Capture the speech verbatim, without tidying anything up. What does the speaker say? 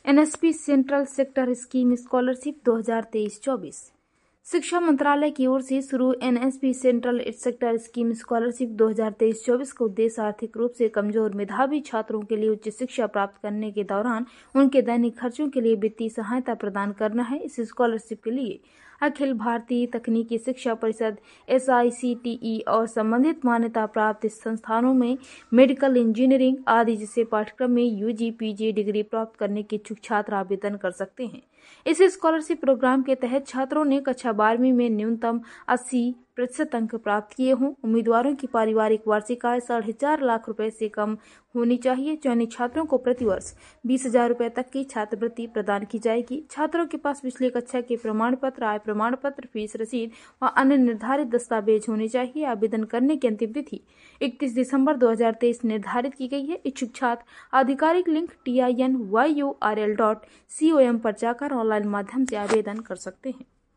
N S P central sector scheme scholarship दो हज़ार तेईस चौबीस। शिक्षा मंत्रालय की ओर से शुरू N S P central sector scheme scholarship दो हज़ार तेईस चौबीस का उद्देश्य आर्थिक रूप से कमजोर मेधावी छात्रों के लिए उच्च शिक्षा प्राप्त करने के दौरान उनके दैनिक खर्चों के लिए वित्तीय सहायता प्रदान करना है। इस स्कॉलरशिप के लिए अखिल भारतीय तकनीकी शिक्षा परिषद S I C T E और संबंधित मान्यता प्राप्त संस्थानों में मेडिकल इंजीनियरिंग आदि जैसे पाठ्यक्रम में U G P G degree प्राप्त करने के इच्छुक छात्र आवेदन कर सकते हैं। इस स्कॉलरशिप प्रोग्राम के तहत छात्रों ने कक्षा बारहवीं में न्यूनतम अस्सी प्रतिशत अंक प्राप्त किए हों। उम्मीदवारों की पारिवारिक वार्षिक आय साढ़े चार लाख रुपए से कम होनी चाहिए। चयनित छात्रों को प्रतिवर्ष बीस हजार रुपए तक की छात्रवृत्ति प्रदान की जाएगी। छात्रों के पास पिछली कक्षा के प्रमाण पत्र, आय प्रमाण पत्र, फीस रसीद व अन्य निर्धारित दस्तावेज होने चाहिए। आवेदन करने की अंतिम तिथि इकतीस दिसंबर दो हज़ार तेईस निर्धारित की गई है। इच्छुक छात्र आधिकारिक link T I N Y U R L dot C O M पर जाकर ऑनलाइन माध्यम से आवेदन कर सकते हैं।